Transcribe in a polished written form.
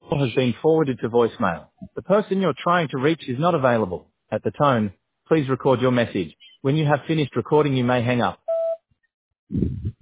call has been forwarded to voicemail. The person you're trying to reach is not available. At the tone, please record your message. When you have finished recording, you may hang up.